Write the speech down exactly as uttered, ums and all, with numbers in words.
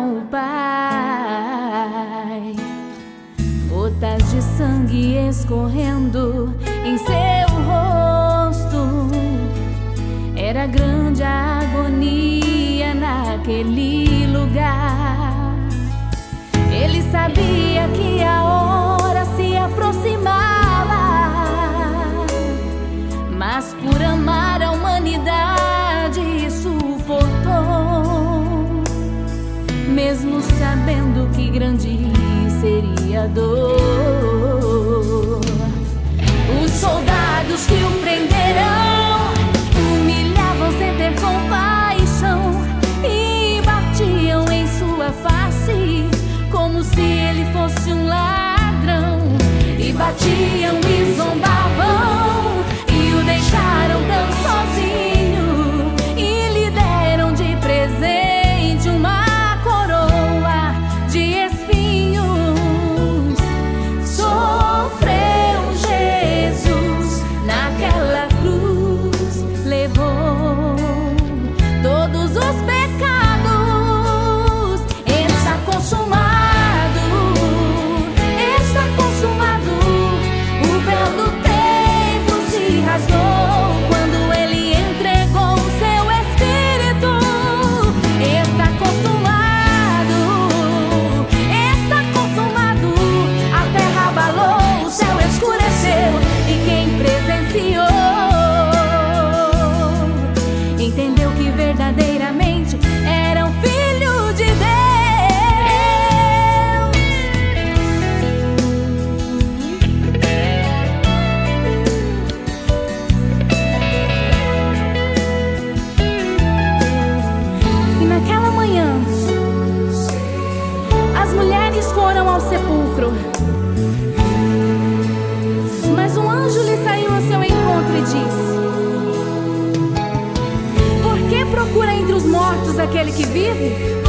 com o Pai. Gotas de sangue escorrendo em seu rosto. Era grande a agonia naquele lugar. Ele sabia que a hora se aproximava, mas por amar a humanidade suportou, mesmo sabendo que grande seria a dor. Os soldados que o prenderão humilhavam sem ter compaixão e batiam em sua face como se ele fosse um ladrão. E batiam e zombavam e o deixaram tão sozinho, e lhe deram de presente uma coroa de espinhos. Sofreu Jesus naquela cruz, levou todos os pecados. Está consumado, está consumado. O véu do templo se rasgou quando ele entregou o seu espírito. Está consumado, está consumado. A terra abalou, o céu escureceu, e quem presenciou entendeu que verdadeiramente era um filho de Deus. E naquela manhã, as mulheres foram ao sepulcro, mas um anjo lhe saiu ao seu encontro e disse: Por que procura entre os mortos aquele que vive?